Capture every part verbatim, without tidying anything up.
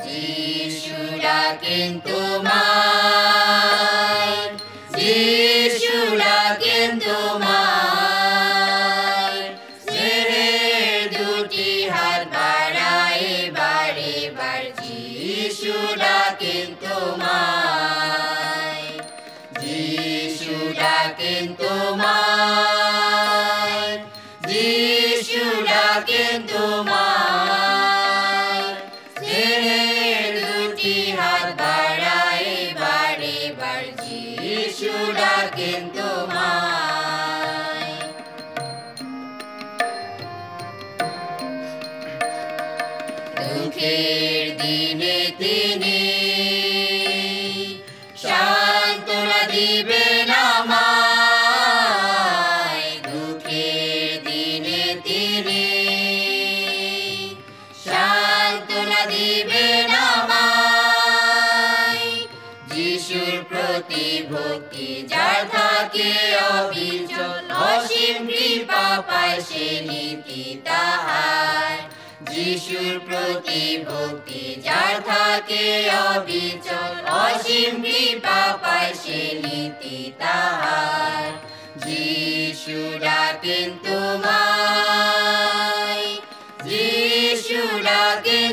যিশু ডাকেন তোমায়, যিশু ডাকেন তোমায়, স্নেহের দুটি হাত বাড়ায় এবার এবার যিশু ডাকেন তোমায়, যিশু ডাকেন তোমায়, যিশু ডাকেন তোমায়, স্নেহের দুটি হাত বাড়ায় এবার এবার যিশু ডাকেন তোমায়। দুঃখের দিনে তিনি সান্ত্বনা দিবেন আমায়, দুঃখের দিনে তিনি সান্ত্বনা দিবেন আমায়, যিশুর প্রতি ভক্তি যার থাকে অবিচল, অসীম কৃপা পায় সে নীতি তাহার, যিশুর প্রতি ভক্তি যার থাকে অবিচল, অসীম কৃপা পায় সে নীতি তাহার, যিশু ডাকেন তোমায়, যিশু ডাকেন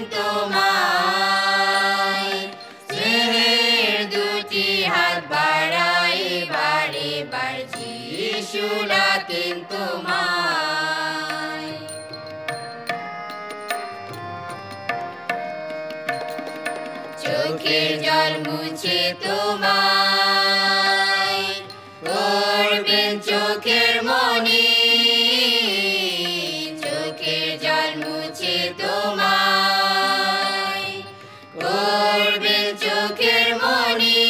তোমায়, স্নেহের দুটি হাত বাড়ায় এবার এবার যিশু ডাকেন তোমায়। চোখের জল মুছে তোমায় করবেন চোখের মনি, চোখের জল মুছে তোমায় করবেন চোখের মনি,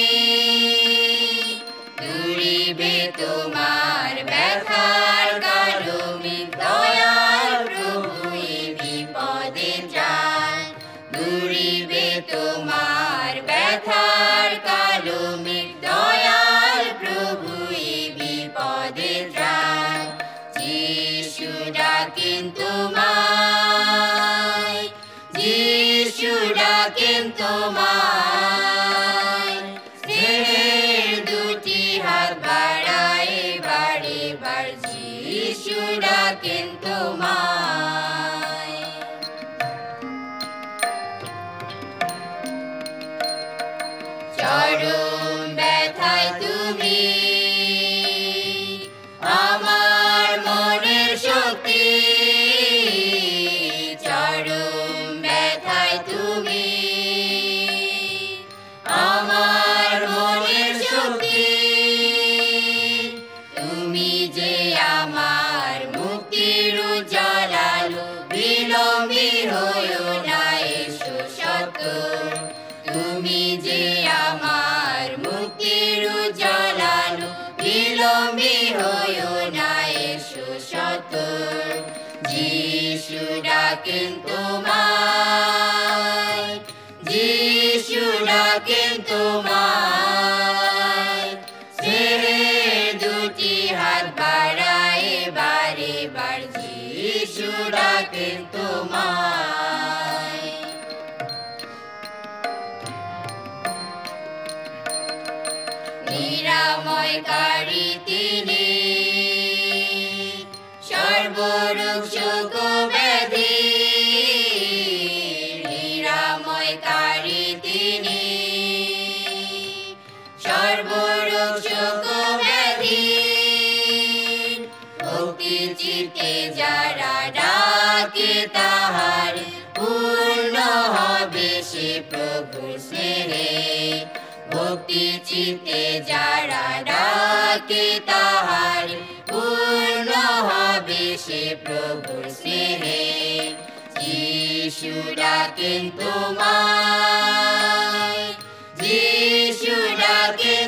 দূরিবে তোমার ব্যথার কালো মেঘ, দয়াল প্রভু এই বিপদে ত্রাণ, দূরিবে তোমার ব্যথার কালো মেঘ, দয়াল প্রভু এই বিপদে ত্রাণ, যিশু ডাকেন তোমায়, যিশু ডাকেন তোমায়, স্নেহের দুটি হাত বাড়ায় এবার এবার যিশু ডাকেন তোমায়। চরম ব্যথায় তুমি আমার মনের শক্তি, চরম ব্যথায় তুমি আমার মনের শক্তি, তুমি যে আমার মুক্তির উজ্জ্বল আলো, বিলম্বী হয়ো না এসো সত্বর, তুমি যে আমার মুক্তির উজ্জ্বল আলো, বিলম্বী হয়ো না এসো সত্বর, যিশু ডাকেন তোমায়, যিশু ডাকেন তোমায়, স্নেহের দুটি হাত বাড়ায় এবার এবার যিশু ডাকেন তোমায়। নিরাময়কারী তিনি সর্বরোগ শোক ব্যাধি, নিরাময়কারী তিনি সর্বরোগ শোক ব্যাধি, ভক্তি চিত্তে যারা ডাকে তাহার পূর্ণ হবে সে প্রভুর স্নেহে, ভক্তি চিত্তে যারা ডাকে তাহার পূর্ণ হবে সে প্রভুর স্নেহে, যিশু ডাকেন তোমায়, যিশু ডাকেন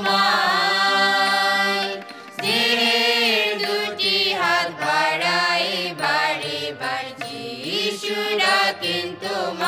তোমায়, স্নেহের দুটি হাত বাড়ায় এবার এবার যিশু ডাকেন তোমায়।